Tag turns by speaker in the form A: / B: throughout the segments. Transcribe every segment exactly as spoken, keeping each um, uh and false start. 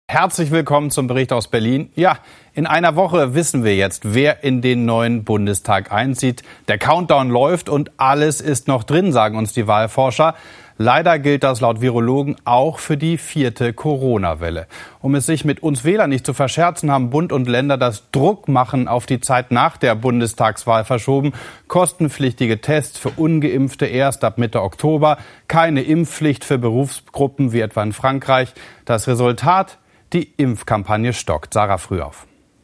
A: Herzlich willkommen zum Bericht aus Berlin. Ja, in einer Woche wissen wir jetzt, wer in den neuen Bundestag einzieht. Der Countdown läuft und alles ist noch drin, sagen uns die Wahlforscher. Leider gilt das laut Virologen auch für die vierte Corona-Welle. Um es sich mit uns Wählern nicht zu verscherzen, haben Bund und Länder das Druckmachen auf die Zeit nach der Bundestagswahl verschoben. Kostenpflichtige Tests für Ungeimpfte erst ab Mitte Oktober. Keine Impfpflicht für Berufsgruppen wie etwa in Frankreich. Das Resultat? Die Impfkampagne stockt. Sarah Frühauf.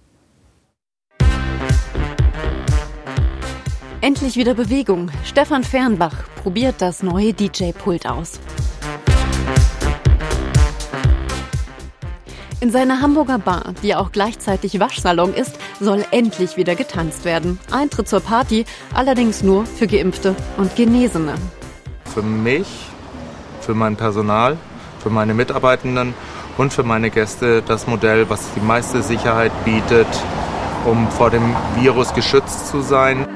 B: Endlich wieder Bewegung. Stefan Fernbach probiert das neue D J-Pult aus. In seiner Hamburger Bar, die auch gleichzeitig Waschsalon ist, soll endlich wieder getanzt werden. Eintritt zur Party allerdings nur für Geimpfte und Genesene.
C: Für mich, für mein Personal, für meine Mitarbeitenden und für meine Gäste das Modell, was die meiste Sicherheit bietet, um vor dem Virus geschützt zu sein.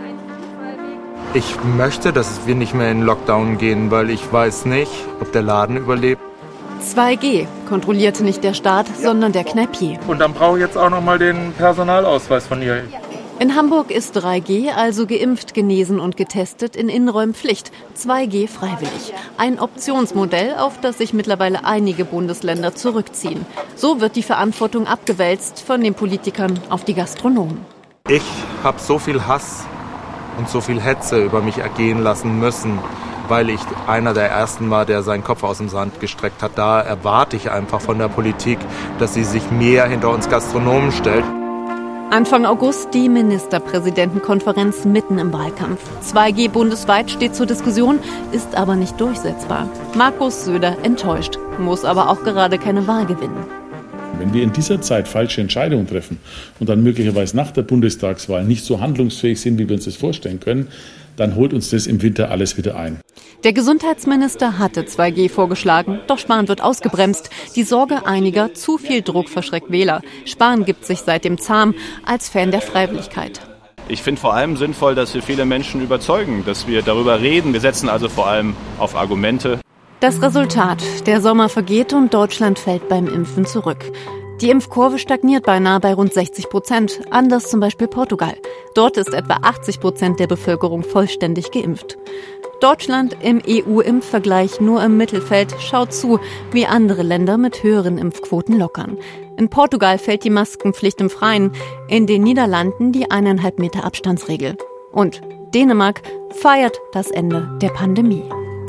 C: Ich möchte, dass wir nicht mehr in Lockdown gehen, weil ich weiß nicht, ob der Laden überlebt.
B: zwei G kontrollierte nicht der Staat, ja, sondern der Kneipier.
C: Und dann brauche ich jetzt auch noch mal den Personalausweis von ihr.
B: In Hamburg ist drei G, also geimpft, genesen und getestet, in Innenräumen Pflicht. zwei G freiwillig. Ein Optionsmodell, auf das sich mittlerweile einige Bundesländer zurückziehen. So wird die Verantwortung abgewälzt von den Politikern auf die Gastronomen.
C: Ich habe so viel Hass und so viel Hetze über mich ergehen lassen müssen, weil ich einer der Ersten war, der seinen Kopf aus dem Sand gestreckt hat. Da erwarte ich einfach von der Politik, dass sie sich mehr hinter uns Gastronomen stellt.
B: Anfang August die Ministerpräsidentenkonferenz mitten im Wahlkampf. zwei G bundesweit steht zur Diskussion, ist aber nicht durchsetzbar. Markus Söder enttäuscht, muss aber auch gerade keine Wahl gewinnen.
D: Wenn wir in dieser Zeit falsche Entscheidungen treffen und dann möglicherweise nach der Bundestagswahl nicht so handlungsfähig sind, wie wir uns das vorstellen können, dann holt uns das im Winter alles wieder ein.
B: Der Gesundheitsminister hatte zwei G vorgeschlagen, doch Spahn wird ausgebremst. Die Sorge einiger, zu viel Druck verschreckt Wähler. Spahn gibt sich seitdem zahm als Fan der Freiwilligkeit.
E: Ich finde vor allem sinnvoll, dass wir viele Menschen überzeugen, dass wir darüber reden. Wir setzen also vor allem auf Argumente.
B: Das Resultat: Der Sommer vergeht und Deutschland fällt beim Impfen zurück. Die Impfkurve stagniert beinahe bei rund sechzig Prozent, anders zum Beispiel Portugal. Dort ist etwa achtzig Prozent der Bevölkerung vollständig geimpft. Deutschland im E U-Impfvergleich nur im Mittelfeld, schaut zu, wie andere Länder mit höheren Impfquoten lockern. In Portugal fällt die Maskenpflicht im Freien, in den Niederlanden die eineinhalb Meter Abstandsregel. Und Dänemark feiert das Ende der Pandemie.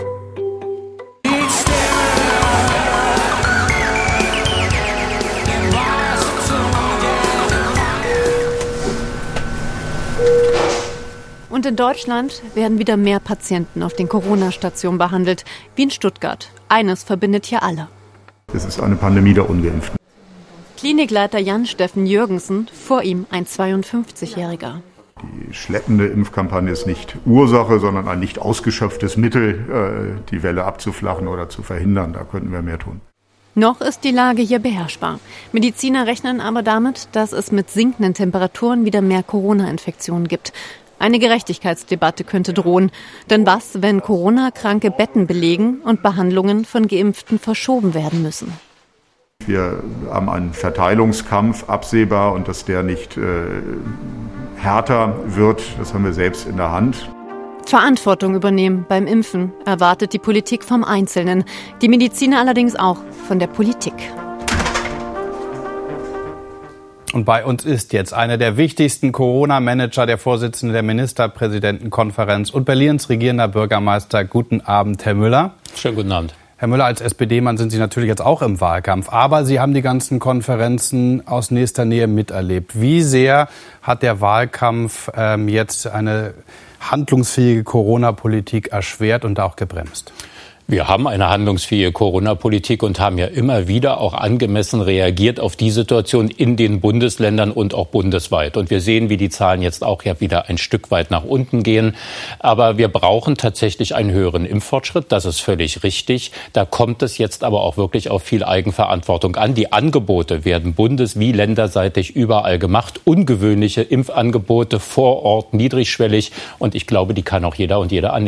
B: Und in Deutschland werden wieder mehr Patienten auf den Corona-Stationen behandelt, wie in Stuttgart. Eines verbindet hier alle.
F: Es ist eine Pandemie der Ungeimpften.
B: Klinikleiter Jan-Steffen Jürgensen, vor ihm ein zweiundfünfzigjähriger.
F: Die schleppende Impfkampagne ist nicht Ursache, sondern ein nicht ausgeschöpftes Mittel, die Welle abzuflachen oder zu verhindern. Da könnten wir mehr tun.
B: Noch ist die Lage hier beherrschbar. Mediziner rechnen aber damit, dass es mit sinkenden Temperaturen wieder mehr Corona-Infektionen gibt. Eine Gerechtigkeitsdebatte könnte drohen. Denn was, wenn Corona-Kranke Betten belegen und Behandlungen von Geimpften verschoben werden müssen?
F: Wir haben einen Verteilungskampf absehbar und dass der nicht äh, härter wird, das haben wir selbst in der Hand.
B: Verantwortung übernehmen beim Impfen erwartet die Politik vom Einzelnen, die Mediziner allerdings auch von der Politik.
A: Und bei uns ist jetzt einer der wichtigsten Corona-Manager, der Vorsitzende der Ministerpräsidentenkonferenz und Berlins regierender Bürgermeister. Guten Abend, Herr Müller.
G: Schönen guten Abend.
A: Herr Müller, als S P D-Mann sind Sie natürlich jetzt auch im Wahlkampf, aber Sie haben die ganzen Konferenzen aus nächster Nähe miterlebt. Wie sehr hat der Wahlkampf ähm, jetzt eine handlungsfähige Corona-Politik erschwert und auch gebremst?
G: Wir haben eine handlungsfähige Corona-Politik und haben ja immer wieder auch angemessen reagiert auf die Situation in den Bundesländern und auch bundesweit. Und wir sehen, wie die Zahlen jetzt auch ja wieder ein Stück weit nach unten gehen. Aber wir brauchen tatsächlich einen höheren Impffortschritt. Das ist völlig richtig. Da kommt es jetzt aber auch wirklich auf viel Eigenverantwortung an. Die Angebote werden bundes- wie länderseitig überall gemacht. Ungewöhnliche Impfangebote vor Ort, niedrigschwellig. Und ich glaube, die kann auch jeder und jede annehmen.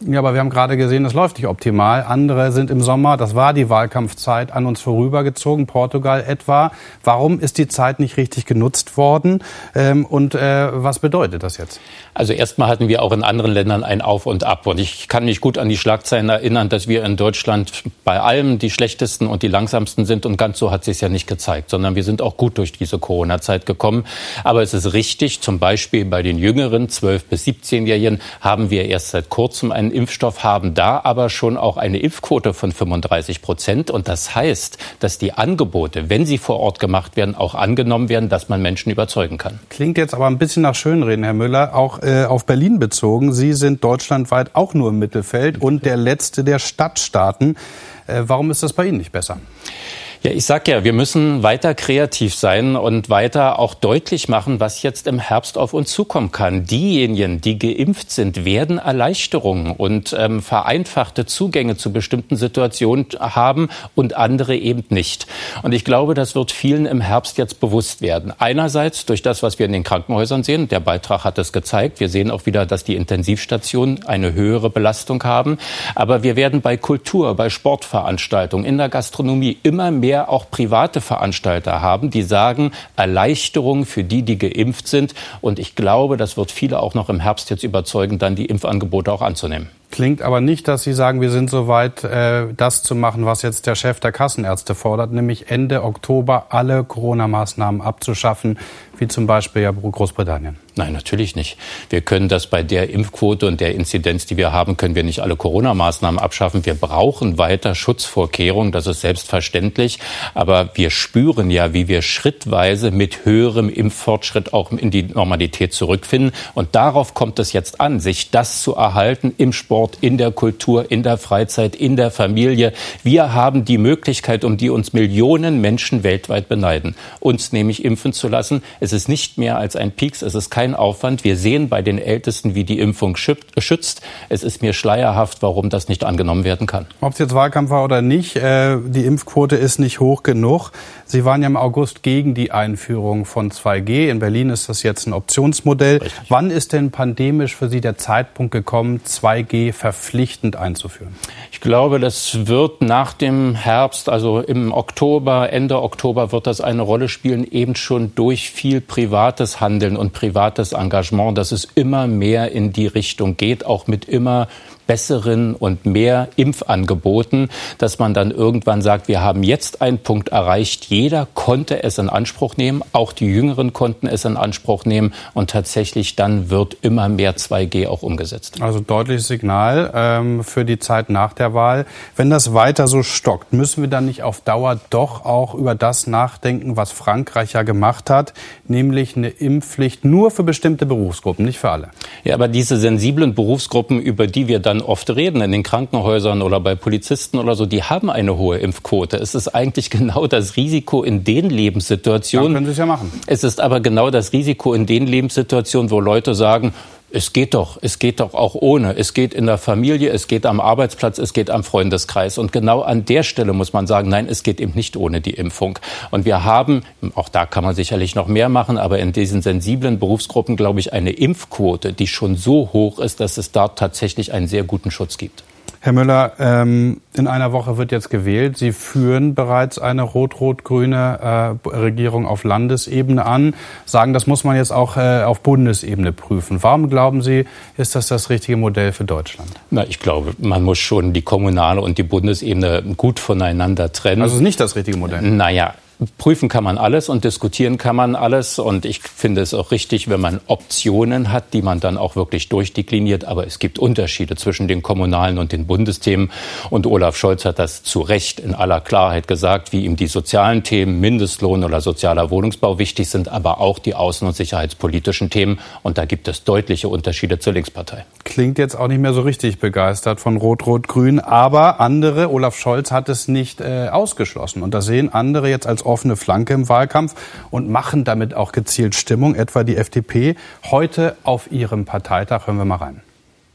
A: Ja, aber wir haben gerade gesehen, das läuft nicht optimal. Andere sind im Sommer, das war die Wahlkampfzeit, an uns vorübergezogen, Portugal etwa. Warum ist die Zeit nicht richtig genutzt worden? Ähm, und äh, was bedeutet das jetzt?
G: Also erstmal hatten wir auch in anderen Ländern ein Auf und Ab. Und ich kann mich gut an die Schlagzeilen erinnern, dass wir in Deutschland bei allem die schlechtesten und die langsamsten sind. Und ganz so hat es sich ja nicht gezeigt, sondern wir sind auch gut durch diese Corona-Zeit gekommen. Aber es ist richtig, zum Beispiel bei den jüngeren zwölf- bis siebzehnjährigen haben wir erst seit kurzem einen Impfstoff, haben da aber schon auch eine Impfquote von fünfunddreißig Prozent. Und das heißt, dass die Angebote, wenn sie vor Ort gemacht werden, auch angenommen werden, dass man Menschen überzeugen kann.
A: Klingt jetzt aber ein bisschen nach Schönreden, Herr Müller, auch äh, auf Berlin bezogen. Sie sind deutschlandweit auch nur im Mittelfeld und der letzte der Stadtstaaten. Äh, warum ist das bei Ihnen nicht besser?
G: Ja, ich sag ja, wir müssen weiter kreativ sein und weiter auch deutlich machen, was jetzt im Herbst auf uns zukommen kann. Diejenigen, die geimpft sind, werden Erleichterungen und ähm, vereinfachte Zugänge zu bestimmten Situationen haben und andere eben nicht. Und ich glaube, das wird vielen im Herbst jetzt bewusst werden. Einerseits durch das, was wir in den Krankenhäusern sehen. Der Beitrag hat es gezeigt. Wir sehen auch wieder, dass die Intensivstationen eine höhere Belastung haben. Aber wir werden bei Kultur, bei Sportveranstaltungen, in der Gastronomie immer mehr auch private Veranstalter haben, die sagen, Erleichterung für die, die geimpft sind. Und ich glaube, das wird viele auch noch im Herbst jetzt überzeugen, dann die Impfangebote auch anzunehmen.
A: Klingt aber nicht, dass Sie sagen, wir sind soweit, äh, das zu machen, was jetzt der Chef der Kassenärzte fordert, nämlich Ende Oktober alle Corona-Maßnahmen abzuschaffen, wie zum Beispiel ja Großbritannien.
G: Nein, natürlich nicht. Wir können das bei der Impfquote und der Inzidenz, die wir haben, können wir nicht alle Corona-Maßnahmen abschaffen. Wir brauchen weiter Schutzvorkehrungen, das ist selbstverständlich. Aber wir spüren ja, wie wir schrittweise mit höherem Impffortschritt auch in die Normalität zurückfinden. Und darauf kommt es jetzt an, sich das zu erhalten im Sport, in der Kultur, in der Freizeit, in der Familie. Wir haben die Möglichkeit, um die uns Millionen Menschen weltweit beneiden, uns nämlich impfen zu lassen. Es ist nicht mehr als ein Pieks, es ist kein Aufwand. Wir sehen bei den Ältesten, wie die Impfung schützt. Es ist mir schleierhaft, warum das nicht angenommen werden kann.
A: Ob es jetzt Wahlkampf war oder nicht, äh, die Impfquote ist nicht hoch genug. Sie waren ja im August gegen die Einführung von zwei G. In Berlin ist das jetzt ein Optionsmodell. Richtig. Wann ist denn pandemisch für Sie der Zeitpunkt gekommen, zwei G verpflichtend einzuführen?
G: Ich glaube, das wird nach dem Herbst, also im Oktober, Ende Oktober wird das eine Rolle spielen, eben schon durch viel privates Handeln und privates Engagement, dass es immer mehr in die Richtung geht, auch mit immer besseren und mehr Impfangeboten, dass man dann irgendwann sagt, wir haben jetzt einen Punkt erreicht, jeder konnte es in Anspruch nehmen, auch die Jüngeren konnten es in Anspruch nehmen und tatsächlich dann wird immer mehr zwei G auch umgesetzt.
A: Also deutliches Signal ähm, für die Zeit nach der Wahl. Wenn das weiter so stockt, müssen wir dann nicht auf Dauer doch auch über das nachdenken, was Frankreich ja gemacht hat, nämlich eine Impfpflicht nur für bestimmte Berufsgruppen, nicht für alle.
G: Ja, aber diese sensiblen Berufsgruppen, über die wir dann oft reden, in den Krankenhäusern oder bei Polizisten oder so, die haben eine hohe Impfquote. Es ist eigentlich genau das Risiko in den Lebenssituationen.
A: Dann können Sie es ja machen.
G: Es ist aber genau das Risiko in den Lebenssituationen, wo Leute sagen, es geht doch, es geht doch auch ohne. Es geht in der Familie, es geht am Arbeitsplatz, es geht am Freundeskreis. Und genau an der Stelle muss man sagen, nein, es geht eben nicht ohne die Impfung. Und wir haben, auch da kann man sicherlich noch mehr machen, aber in diesen sensiblen Berufsgruppen, glaube ich, eine Impfquote, die schon so hoch ist, dass es dort tatsächlich einen sehr guten Schutz gibt.
A: Herr Müller, ähm, in einer Woche wird jetzt gewählt. Sie führen bereits eine rot-rot-grüne äh, Regierung auf Landesebene an, sagen, das muss man jetzt auch äh, auf Bundesebene prüfen. Warum glauben Sie, ist das das richtige Modell für Deutschland?
G: Na, ich glaube, man muss schon die kommunale und die Bundesebene gut voneinander trennen.
A: Also ist nicht das richtige Modell?
G: Naja. Prüfen kann man alles und diskutieren kann man alles. Und ich finde es auch richtig, wenn man Optionen hat, die man dann auch wirklich durchdekliniert. Aber es gibt Unterschiede zwischen den kommunalen und den Bundesthemen. Und Olaf Scholz hat das zu Recht in aller Klarheit gesagt, wie ihm die sozialen Themen, Mindestlohn oder sozialer Wohnungsbau wichtig sind, aber auch die außen- und sicherheitspolitischen Themen. Und da gibt es deutliche Unterschiede zur Linkspartei.
A: Klingt jetzt auch nicht mehr so richtig begeistert von Rot-Rot-Grün. Aber andere, Olaf Scholz hat es nicht äh, ausgeschlossen. Und das sehen andere jetzt als offene Flanke im Wahlkampf und machen damit auch gezielt Stimmung, etwa die F D P. Heute auf ihrem Parteitag, hören wir mal rein.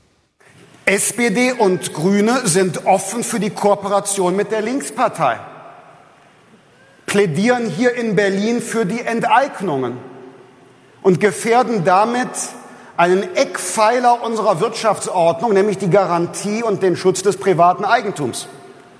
H: S P D und Grüne sind offen für die Kooperation mit der Linkspartei, plädieren hier in Berlin für die Enteignungen und gefährden damit einen Eckpfeiler unserer Wirtschaftsordnung, nämlich die Garantie und den Schutz des privaten Eigentums.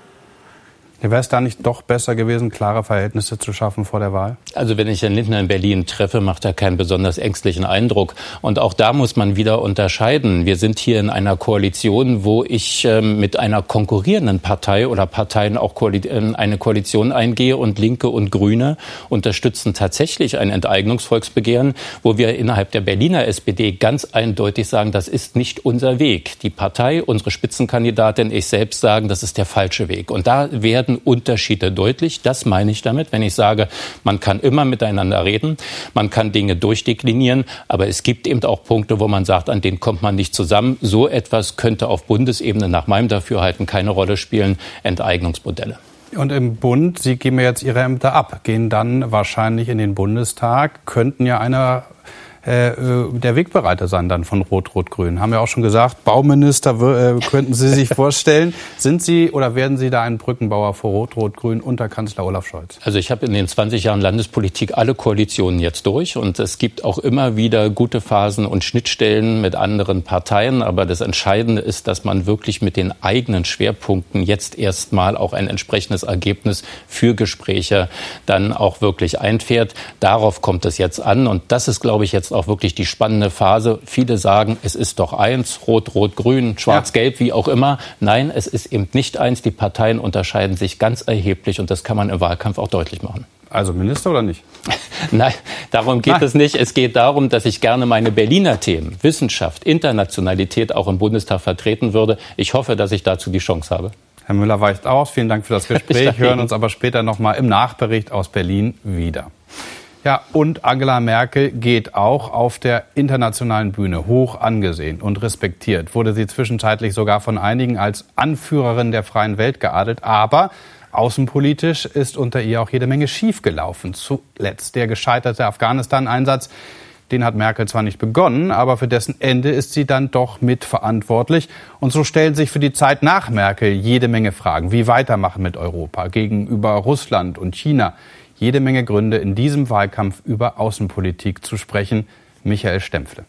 A: Wäre es da nicht doch besser gewesen, klare Verhältnisse zu schaffen vor der Wahl?
G: Also wenn ich Herrn Lindner in Berlin treffe, macht er keinen besonders ängstlichen Eindruck. Und auch da muss man wieder unterscheiden. Wir sind hier in einer Koalition, wo ich äh, mit einer konkurrierenden Partei oder Parteien auch Koali- äh, eine Koalition eingehe, und Linke und Grüne unterstützen tatsächlich ein Enteignungsvolksbegehren, wo wir innerhalb der Berliner S P D ganz eindeutig sagen, das ist nicht unser Weg. Die Partei, unsere Spitzenkandidatin, ich selbst sagen, das ist der falsche Weg. Und da werden Unterschiede deutlich. Das meine ich damit, wenn ich sage, man kann immer miteinander reden, man kann Dinge durchdeklinieren, aber es gibt eben auch Punkte, wo man sagt, an denen kommt man nicht zusammen. So etwas könnte auf Bundesebene nach meinem Dafürhalten keine Rolle spielen. Enteignungsmodelle.
A: Und im Bund, Sie geben jetzt Ihre Ämter ab, gehen dann wahrscheinlich in den Bundestag, könnten ja einer äh, der Wegbereiter sein dann von Rot-Rot-Grün. Haben wir auch schon gesagt, Bauminister äh, könnten Sie sich vorstellen. Sind Sie oder werden Sie da ein Brückenbauer für Rot-Rot-Grün unter Kanzler Olaf Scholz?
G: Also ich habe in den zwanzig Jahren Landespolitik alle Koalitionen jetzt durch, und es gibt auch immer wieder gute Phasen und Schnittstellen mit anderen Parteien. Aber das Entscheidende ist, dass man wirklich mit den eigenen Schwerpunkten jetzt erstmal auch ein entsprechendes Ergebnis für Gespräche dann auch wirklich einfährt. Darauf kommt es jetzt an, und das ist, glaube ich, jetzt auch wirklich die spannende Phase. Viele sagen, es ist doch eins, Rot, Rot, Grün, Schwarz, ja. Gelb, wie auch immer. Nein, es ist eben nicht eins. Die Parteien unterscheiden sich ganz erheblich, und das kann man im Wahlkampf auch deutlich machen.
A: Also Minister oder nicht?
G: Nein, darum geht
A: Nein.
G: es nicht. Es geht darum, dass ich gerne meine Berliner Themen, Wissenschaft, Internationalität auch im Bundestag vertreten würde. Ich hoffe, dass ich dazu die Chance habe.
A: Herr Müller weicht aus. Vielen Dank für das Gespräch. Hören uns aber später noch mal im Nachbericht aus Berlin wieder. Ja, und Angela Merkel geht auch auf der internationalen Bühne hoch angesehen und respektiert. Wurde sie zwischenzeitlich sogar von einigen als Anführerin der freien Welt geadelt. Aber außenpolitisch ist unter ihr auch jede Menge schiefgelaufen. Zuletzt der gescheiterte Afghanistan-Einsatz. Den hat Merkel zwar nicht begonnen, aber für dessen Ende ist sie dann doch mitverantwortlich. Und so stellen sich für die Zeit nach Merkel jede Menge Fragen. Wie weitermachen mit Europa gegenüber Russland und China? Jede Menge Gründe, in diesem Wahlkampf über Außenpolitik zu sprechen. Michael Stempfle.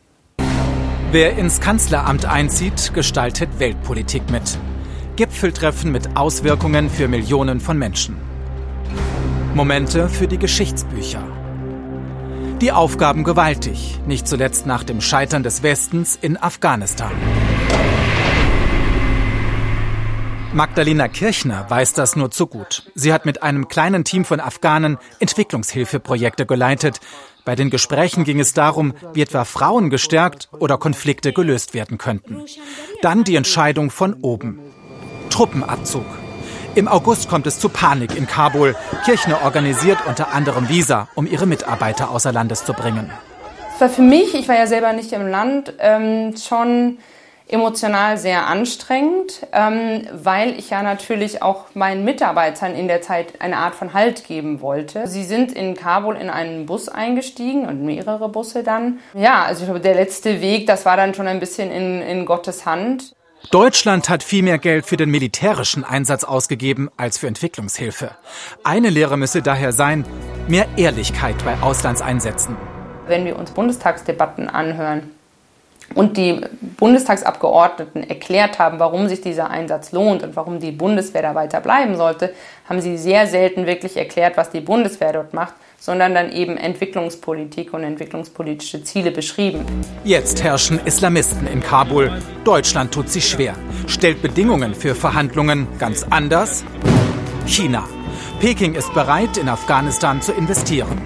I: Wer ins Kanzleramt einzieht, gestaltet Weltpolitik mit. Gipfeltreffen mit Auswirkungen für Millionen von Menschen. Momente für die Geschichtsbücher. Die Aufgaben gewaltig, nicht zuletzt nach dem Scheitern des Westens in Afghanistan. Magdalena Kirchner weiß das nur zu gut. Sie hat mit einem kleinen Team von Afghanen Entwicklungshilfeprojekte geleitet. Bei den Gesprächen ging es darum, wie etwa Frauen gestärkt oder Konflikte gelöst werden könnten. Dann die Entscheidung von oben. Truppenabzug. Im August kommt es zu Panik in Kabul. Kirchner organisiert unter anderem Visa, um ihre Mitarbeiter außer Landes zu bringen.
J: Es war für mich, ich war ja selber nicht im Land, ähm, schon emotional sehr anstrengend, ähm, weil ich ja natürlich auch meinen Mitarbeitern in der Zeit eine Art von Halt geben wollte. Sie sind in Kabul in einen Bus eingestiegen und mehrere Busse dann. Ja, also ich glaube, der letzte Weg, das war dann schon ein bisschen in, in Gottes Hand.
I: Deutschland hat viel mehr Geld für den militärischen Einsatz ausgegeben als für Entwicklungshilfe. Eine Lehre müsse daher sein, mehr Ehrlichkeit bei Auslandseinsätzen.
J: Wenn wir uns Bundestagsdebatten anhören und die Bundestagsabgeordneten erklärt haben, warum sich dieser Einsatz lohnt und warum die Bundeswehr da weiter bleiben sollte, haben sie sehr selten wirklich erklärt, was die Bundeswehr dort macht, sondern dann eben Entwicklungspolitik und entwicklungspolitische Ziele beschrieben.
I: Jetzt herrschen Islamisten in Kabul. Deutschland tut sich schwer, stellt Bedingungen für Verhandlungen ganz anders. China. Peking ist bereit, in Afghanistan zu investieren.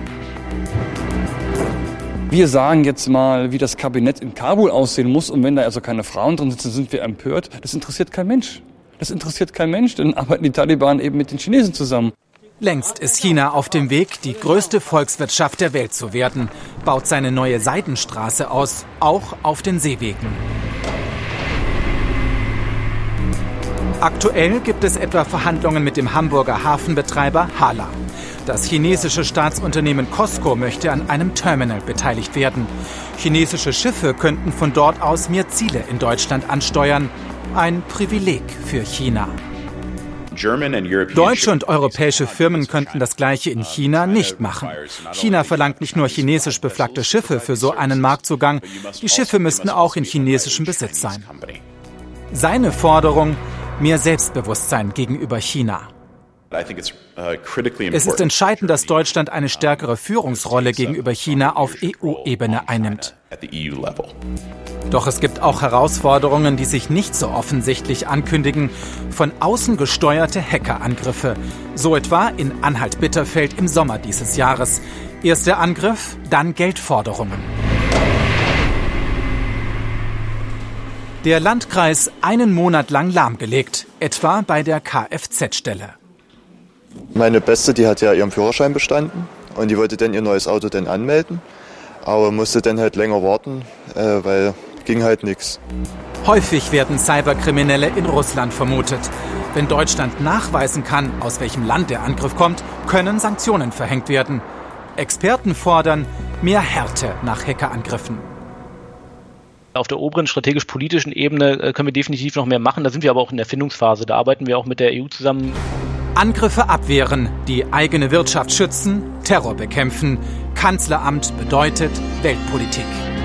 K: Wir sagen jetzt mal, wie das Kabinett in Kabul aussehen muss. Und wenn da also keine Frauen drin sitzen, sind wir empört. Das interessiert kein Mensch. Das interessiert kein Mensch, denn arbeiten die Taliban eben mit den Chinesen zusammen.
I: Längst ist China auf dem Weg, die größte Volkswirtschaft der Welt zu werden, baut seine neue Seidenstraße aus, auch auf den Seewegen. Aktuell gibt es etwa Verhandlungen mit dem Hamburger Hafenbetreiber Hala. Das chinesische Staatsunternehmen COSCO möchte an einem Terminal beteiligt werden. Chinesische Schiffe könnten von dort aus mehr Ziele in Deutschland ansteuern. Ein Privileg für China. Deutsche und europäische Firmen könnten das Gleiche in China nicht machen. China verlangt nicht nur chinesisch beflaggte Schiffe für so einen Marktzugang, die Schiffe müssten auch in chinesischem Besitz sein. Seine Forderung: mehr Selbstbewusstsein gegenüber China. Es ist entscheidend, dass Deutschland eine stärkere Führungsrolle gegenüber China auf E U-Ebene einnimmt. Doch es gibt auch Herausforderungen, die sich nicht so offensichtlich ankündigen. Von außen gesteuerte Hackerangriffe. So etwa in Anhalt-Bitterfeld im Sommer dieses Jahres. Erst der Angriff, dann Geldforderungen. Der Landkreis einen Monat lang lahmgelegt, etwa bei der Kfz-Stelle.
L: Meine Beste, die hat ja ihren Führerschein bestanden und die wollte dann ihr neues Auto dann anmelden, aber musste dann halt länger warten, äh, weil ging halt nichts.
I: Häufig werden Cyberkriminelle in Russland vermutet. Wenn Deutschland nachweisen kann, aus welchem Land der Angriff kommt, können Sanktionen verhängt werden. Experten fordern mehr Härte nach Hackerangriffen.
M: Auf der oberen strategisch-politischen Ebene können wir definitiv noch mehr machen. Da sind wir aber auch in der Findungsphase. Da arbeiten wir auch mit der E U zusammen.
I: Angriffe abwehren, die eigene Wirtschaft schützen, Terror bekämpfen. Kanzleramt bedeutet Weltpolitik.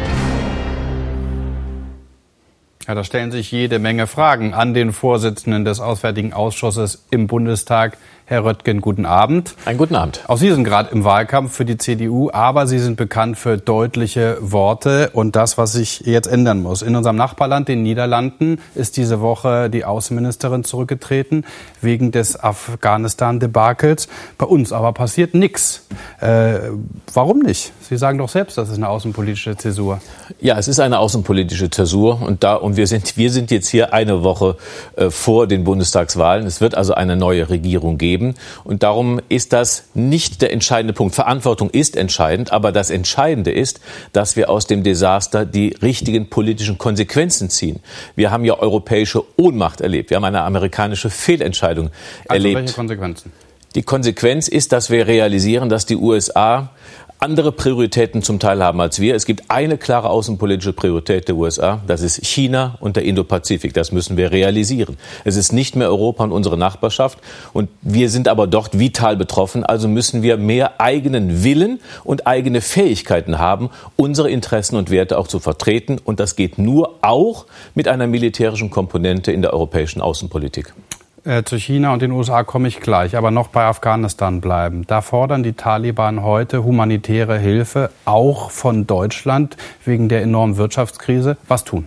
A: Ja, da stellen sich jede Menge Fragen an den Vorsitzenden des Auswärtigen Ausschusses im Bundestag. Herr Röttgen, guten Abend.
N: Einen guten Abend.
A: Auch Sie sind gerade im Wahlkampf für die C D U, aber Sie sind bekannt für deutliche Worte und das, was sich jetzt ändern muss. In unserem Nachbarland, den Niederlanden, ist diese Woche die Außenministerin zurückgetreten wegen des Afghanistan-Debakels. Bei uns aber passiert nichts. Äh, warum nicht? Sie sagen doch selbst, das ist eine außenpolitische Zäsur.
N: Ja, es ist eine außenpolitische Zäsur und da und wir sind wir sind jetzt hier eine Woche äh, vor den Bundestagswahlen. Es wird also eine neue Regierung geben. Und darum ist das nicht der entscheidende Punkt. Verantwortung ist entscheidend, aber das Entscheidende ist, dass wir aus dem Desaster die richtigen politischen Konsequenzen ziehen. Wir haben ja europäische Ohnmacht erlebt. Wir haben eine amerikanische Fehlentscheidung
A: also
N: erlebt.
A: Welche Konsequenzen?
N: Die Konsequenz ist, dass wir realisieren, dass die U S A andere Prioritäten zum Teil haben als wir. Es gibt eine klare außenpolitische Priorität der U S A, das ist China und der Indopazifik. Das müssen wir realisieren. Es ist nicht mehr Europa und unsere Nachbarschaft und wir sind aber dort vital betroffen. Also müssen wir mehr eigenen Willen und eigene Fähigkeiten haben, unsere Interessen und Werte auch zu vertreten. Und das geht nur auch mit einer militärischen Komponente in der europäischen Außenpolitik.
A: Äh, zu China und den U S A komme ich gleich, aber noch bei Afghanistan bleiben. Da fordern die Taliban heute humanitäre Hilfe, auch von Deutschland, wegen der enormen Wirtschaftskrise. Was tun?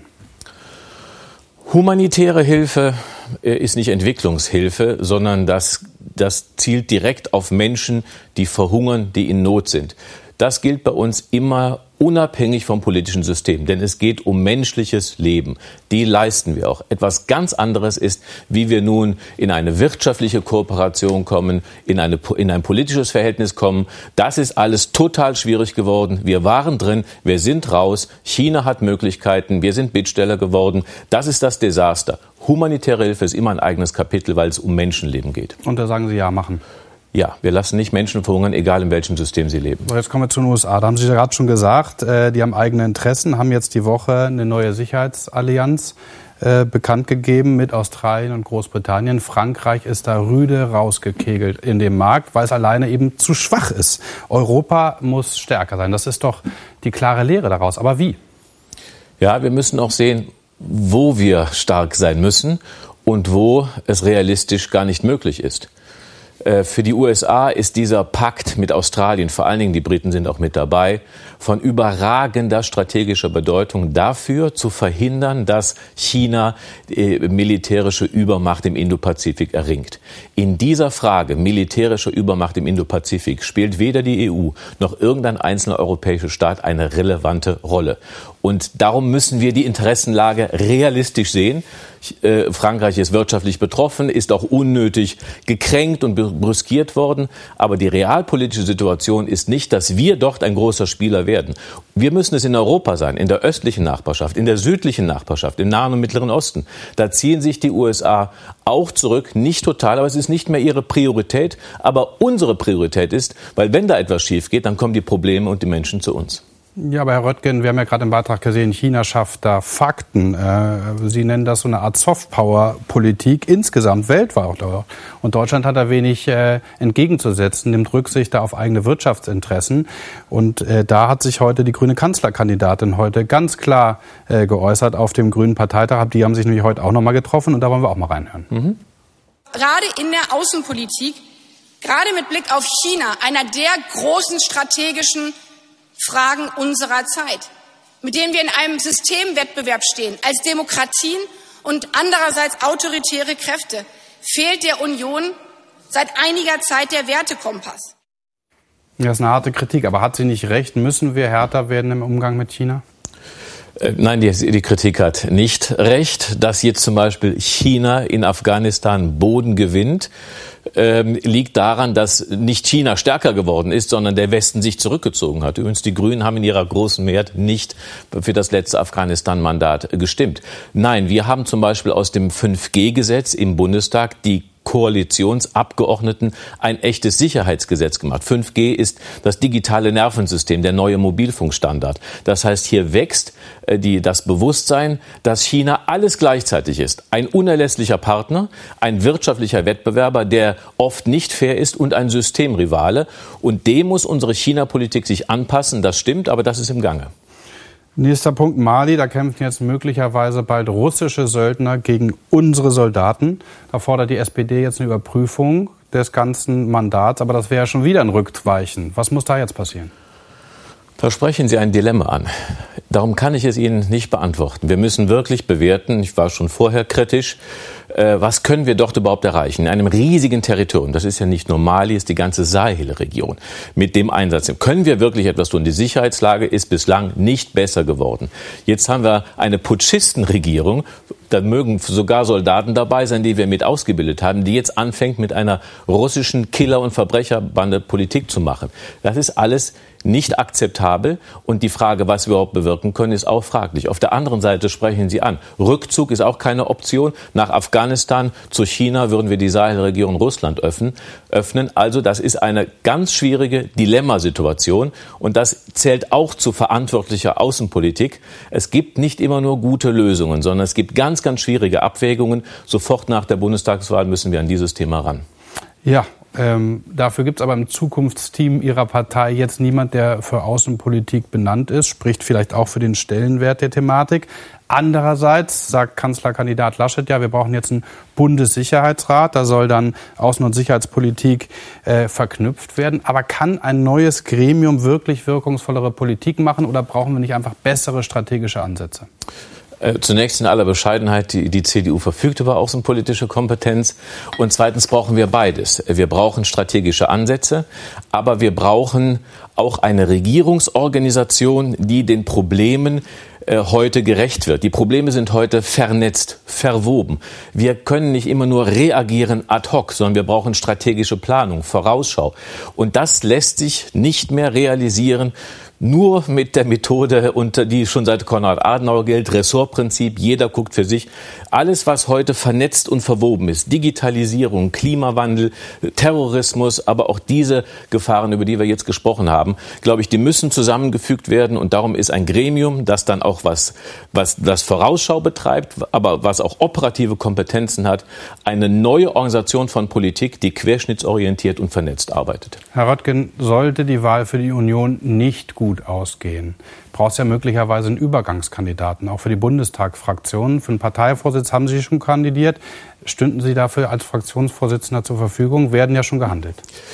N: Humanitäre Hilfe ist nicht Entwicklungshilfe, sondern das, das zielt direkt auf Menschen, die verhungern, die in Not sind. Das gilt bei uns immer unabhängig vom politischen System, denn es geht um menschliches Leben. Die leisten wir auch. Etwas ganz anderes ist, wie wir nun in eine wirtschaftliche Kooperation kommen, in, eine, in ein politisches Verhältnis kommen. Das ist alles total schwierig geworden. Wir waren drin, wir sind raus. China hat Möglichkeiten, wir sind Bittsteller geworden. Das ist das Desaster. Humanitäre Hilfe ist immer ein eigenes Kapitel, weil es um Menschenleben geht.
A: Und da sagen Sie ja, machen.
N: Ja, wir lassen nicht Menschen verhungern, egal in welchem System sie leben.
A: Jetzt kommen wir zu den U S A. Da haben Sie ja gerade schon gesagt, die haben eigene Interessen, haben jetzt die Woche eine neue Sicherheitsallianz äh, bekannt gegeben mit Australien und Großbritannien. Frankreich ist da rüde rausgekegelt in dem Markt, weil es alleine eben zu schwach ist. Europa muss stärker sein. Das ist doch die klare Lehre daraus. Aber wie?
N: Ja, wir müssen auch sehen, wo wir stark sein müssen und wo es realistisch gar nicht möglich ist. Für die U S A ist dieser Pakt mit Australien, vor allen Dingen die Briten sind auch mit dabei, von überragender strategischer Bedeutung dafür zu verhindern, dass China militärische Übermacht im Indopazifik erringt. In dieser Frage militärische Übermacht im Indopazifik spielt weder die E U noch irgendein einzelner europäischer Staat eine relevante Rolle. Und darum müssen wir die Interessenlage realistisch sehen. Äh, Frankreich ist wirtschaftlich betroffen, ist auch unnötig gekränkt und brüskiert worden. Aber die realpolitische Situation ist nicht, dass wir dort ein großer Spieler werden. Wir müssen es in Europa sein, in der östlichen Nachbarschaft, in der südlichen Nachbarschaft, im Nahen und Mittleren Osten. Da ziehen sich die U S A auch zurück, nicht total, aber es ist nicht mehr ihre Priorität. Aber unsere Priorität ist, weil wenn da etwas schief geht, dann kommen die Probleme und die Menschen zu uns.
A: Ja, aber Herr Röttgen, wir haben ja gerade im Beitrag gesehen, China schafft da Fakten. Sie nennen das so eine Art Softpower-Politik insgesamt weltweit. Und Deutschland hat da wenig entgegenzusetzen, nimmt Rücksicht da auf eigene Wirtschaftsinteressen. Und da hat sich heute die grüne Kanzlerkandidatin heute ganz klar geäußert auf dem Grünen Parteitag. Die haben sich nämlich heute auch noch mal getroffen und da wollen wir auch mal reinhören.
O: Mhm. Gerade in der Außenpolitik, gerade mit Blick auf China, einer der großen strategischen Fragen unserer Zeit, mit denen wir in einem Systemwettbewerb stehen, als Demokratien und andererseits autoritäre Kräfte, fehlt der Union seit einiger Zeit der Wertekompass.
A: Das ist eine harte Kritik, aber hat sie nicht recht? Müssen wir härter werden im Umgang mit China?
N: Nein, die, die Kritik hat nicht recht. Dass jetzt zum Beispiel China in Afghanistan Boden gewinnt, ähm, liegt daran, dass nicht China stärker geworden ist, sondern der Westen sich zurückgezogen hat. Übrigens, die Grünen haben in ihrer großen Mehrheit nicht für das letzte Afghanistan-Mandat gestimmt. Nein, wir haben zum Beispiel aus dem fünf G Gesetz im Bundestag die Koalitionsabgeordneten ein echtes Sicherheitsgesetz gemacht. fünf G ist das digitale Nervensystem, der neue Mobilfunkstandard. Das heißt, hier wächst äh, die, das Bewusstsein, dass China alles gleichzeitig ist. Ein unerlässlicher Partner, ein wirtschaftlicher Wettbewerber, der oft nicht fair ist und ein Systemrivale. Und dem muss unsere China-Politik sich anpassen. Das stimmt, aber das ist im Gange.
A: Nächster Punkt, Mali. Da kämpfen jetzt möglicherweise bald russische Söldner gegen unsere Soldaten. Da fordert die S P D jetzt eine Überprüfung des ganzen Mandats. Aber das wäre ja schon wieder ein Rückweichen. Was muss da jetzt passieren?
N: Da sprechen Sie ein Dilemma an. Darum kann ich es Ihnen nicht beantworten. Wir müssen wirklich bewerten, ich war schon vorher kritisch, äh, was können wir dort überhaupt erreichen? In einem riesigen Territorium, das ist ja nicht nur Mali, ist die ganze Sahelregion, mit dem Einsatz. Können wir wirklich etwas tun? Die Sicherheitslage ist bislang nicht besser geworden. Jetzt haben wir eine Putschistenregierung, da mögen sogar Soldaten dabei sein, die wir mit ausgebildet haben, die jetzt anfängt, mit einer russischen Killer- und Verbrecherbande Politik zu machen. Das ist alles nicht akzeptabel und die Frage, was wir überhaupt bewirken können, ist auch fraglich. Auf der anderen Seite sprechen Sie an, Rückzug ist auch keine Option. Nach Afghanistan zu China würden wir die Sahelregion Russland öffnen. öffnen. Also das ist eine ganz schwierige Dilemmasituation und das zählt auch zu verantwortlicher Außenpolitik. Es gibt nicht immer nur gute Lösungen, sondern es gibt ganz, ganz schwierige Abwägungen. Sofort nach der Bundestagswahl müssen wir an dieses Thema ran.
A: Ja. Ähm, dafür gibt es aber im Zukunftsteam Ihrer Partei jetzt niemand, der für Außenpolitik benannt ist, spricht vielleicht auch für den Stellenwert der Thematik. Andererseits sagt Kanzlerkandidat Laschet, ja, wir brauchen jetzt einen Bundessicherheitsrat, da soll dann Außen- und Sicherheitspolitik äh, verknüpft werden. Aber kann ein neues Gremium wirklich wirkungsvollere Politik machen oder brauchen wir nicht einfach bessere strategische Ansätze?
N: Zunächst in aller Bescheidenheit, die, die C D U verfügt über außenpolitische Kompetenz. Und zweitens brauchen wir beides. Wir brauchen strategische Ansätze, aber wir brauchen auch eine Regierungsorganisation, die den Problemen äh, heute gerecht wird. Die Probleme sind heute vernetzt, verwoben. Wir können nicht immer nur reagieren ad hoc, sondern wir brauchen strategische Planung, Vorausschau. Und das lässt sich nicht mehr realisieren, nur mit der Methode, und die schon seit Konrad Adenauer gilt, Ressortprinzip, jeder guckt für sich. Alles, was heute vernetzt und verwoben ist, Digitalisierung, Klimawandel, Terrorismus, aber auch diese Gefahren, über die wir jetzt gesprochen haben, glaube ich, die müssen zusammengefügt werden. Und darum ist ein Gremium, das dann auch was, was das Vorausschau betreibt, aber was auch operative Kompetenzen hat, eine neue Organisation von Politik, die querschnittsorientiert und vernetzt arbeitet.
A: Herr Röttgen, sollte die Wahl für die Union nicht gut gut ausgehen, braucht es ja möglicherweise einen Übergangskandidaten, auch für die Bundestagsfraktionen. Für den Parteivorsitz haben Sie schon kandidiert. Stünden Sie dafür als Fraktionsvorsitzender zur Verfügung? Werden ja schon gehandelt.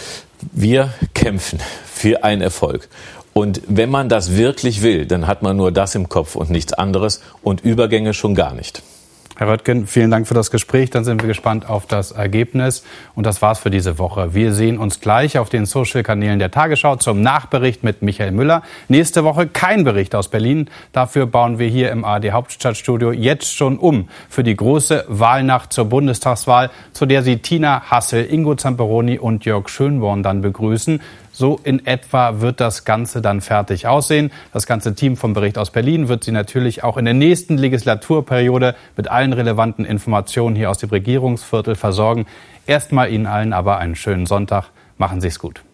N: Wir kämpfen für einen Erfolg. Und wenn man das wirklich will, dann hat man nur das im Kopf und nichts anderes und Übergänge schon gar nicht.
A: Herr Röttgen, vielen Dank für das Gespräch. Dann sind wir gespannt auf das Ergebnis. Und das war's für diese Woche. Wir sehen uns gleich auf den Social-Kanälen der Tagesschau zum Nachbericht mit Michael Müller. Nächste Woche kein Bericht aus Berlin. Dafür bauen wir hier im A R D Hauptstadtstudio jetzt schon um für die große Wahlnacht zur Bundestagswahl, zu der Sie Tina Hassel, Ingo Zamperoni und Jörg Schönborn dann begrüßen. So in etwa wird das Ganze dann fertig aussehen. Das ganze Team vom Bericht aus Berlin wird Sie natürlich auch in der nächsten Legislaturperiode mit allen relevanten Informationen hier aus dem Regierungsviertel versorgen. Erstmal Ihnen allen aber einen schönen Sonntag. Machen Sie es gut.